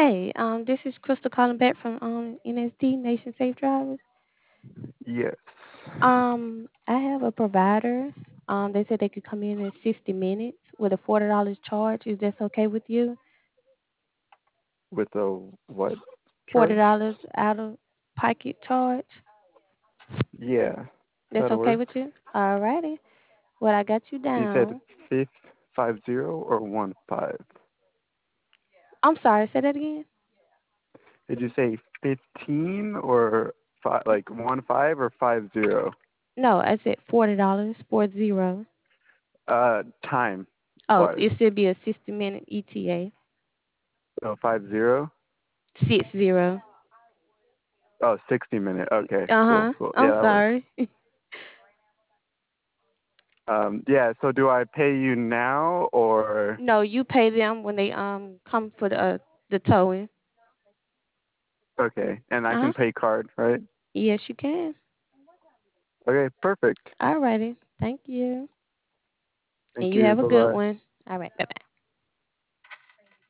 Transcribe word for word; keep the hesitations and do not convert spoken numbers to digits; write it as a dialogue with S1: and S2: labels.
S1: Hey, um, this is Crystal calling back from um N S D Nation Safe Drivers.
S2: Yes.
S1: Um, I have a provider. Um, they said they could come in in sixty minutes with a forty dollars charge. Is that okay with you?
S2: With a what
S1: Forty
S2: charge?
S1: dollars out of pocket charge.
S2: Yeah,
S1: That's
S2: that'll
S1: okay
S2: work.
S1: with you? Alrighty. Well, I got you
S2: You said
S1: down.
S2: fifth five zero or one five?
S1: I'm sorry. Say that again.
S2: Did you say fifteen or five, like one five or five zero?
S1: No, I said forty dollars, four zero.
S2: Uh, time
S1: Oh,
S2: wise.
S1: it should be a sixty minute E T A.
S2: So five zero.
S1: Six zero.
S2: Oh, sixty minute. Okay,
S1: Uh
S2: cool,
S1: huh.
S2: cool.
S1: I'm
S2: Yeah, that works.
S1: sorry.
S2: Um, yeah. So do I pay you now or
S1: No, you pay them when they um come for the uh, the towing.
S2: okay? And I
S1: Uh huh.
S2: can pay card, right?
S1: Yes, you can.
S2: Okay, perfect.
S1: Alrighty. Thank you.
S2: Thank
S1: And you
S2: you.
S1: have a
S2: Bye
S1: good
S2: bye.
S1: one. All right. Bye bye.